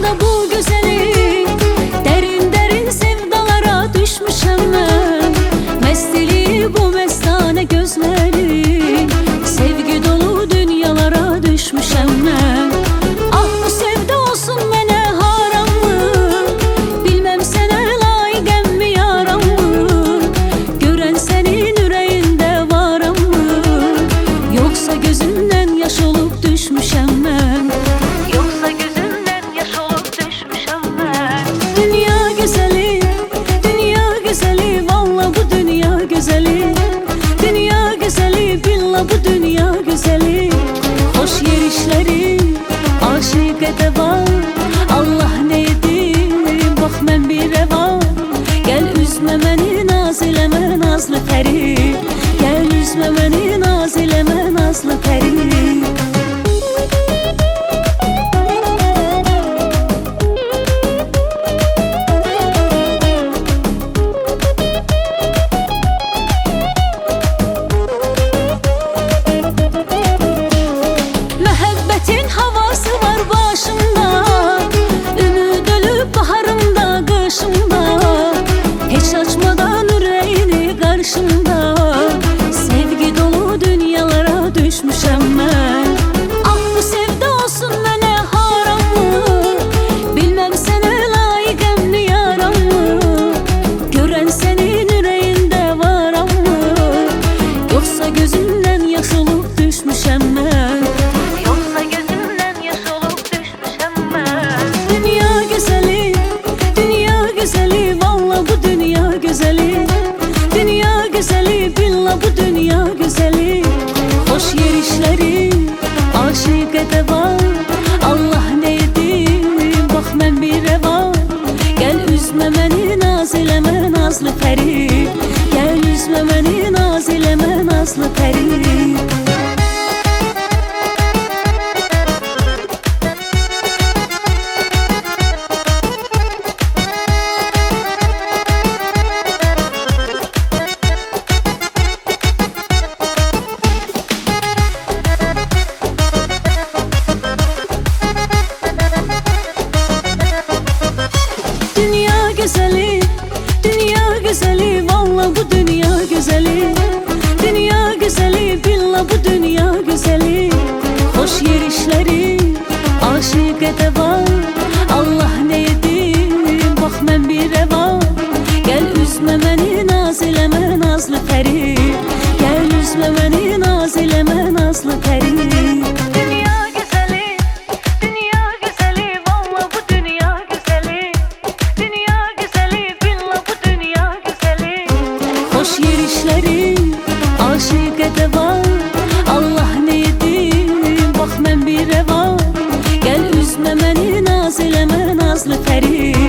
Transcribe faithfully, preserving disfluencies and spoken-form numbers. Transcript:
valla bu güzeli. Derin derin sevdalara düşmüşem ben. Mestili bu mestane gözleri, sevgi dolu dünyalara düşmüşem ben. Ah bu sevda olsun mene haram mı? Bilmem sene layık mi yaram mı? Gören senin yüreğinde varam mı? Yoksa gözünden yaş olup düşmüşem ben. Yoksa gözünden yaş olup düşmüşem ben. Dünya güzeli, dünya güzeli, valla bu dünya güzeli. Dünya güzeli, billah bu dünya güzeli. Hoş yerişleri, aşık edeva. Allah ne edim, bak mən bir reva. Gel üzme məni, naz eləmə nazlı pəri. Gel üzme məni, naz eləmə nazlı pəri. Məhəbbətin havası var başımda, ümid ölüb baharımda, qışımda. Heç açmadan ürəyini qarşımda, sevgi dolu dünyalara düşmüşəm mən. Ah bu sevda olsun mənə haram mı? Bilməm sənə layıqəm mi yaram mı? Görən sənin ürəyində varam mı? Yoxsa gözündən yaş olub düşmüşəm mən. Yoksa gözümden yaş olup düşmüşem ben. Dünya güzeli, dünya güzeli, valla bu dünya güzeli. Dünya güzeli, billah bu dünya güzeli. Hoş yerişleri, aşık edeva. Allah ne edim, bak mən bir reva. Gel üzme məni, naz eləmə nazlı pəri. Gel üzme məni, naz eləmə nazlı pəri. Dünya güzeli, dünya güzeli, valla bu dünya güzeli. Dünya güzeli, billah bu dünya güzeli. Hoş yerişleri, aşık edeva. Allah ne edim, bak mən bir reva. Gel üzme məni, naz eləmə nazlı pəri. Gel üzme məni, naz eləmə nazlı pəri. Dünya güzeli, dünya güzeli, valla bu dünya güzeli. Dünya güzeli, billah bu dünya güzeli. Hoş yerişleri, aşık edeva. Allah ne edim, bak mən bir reva. Gel üzme məni, naz eləmə nazlı pəri.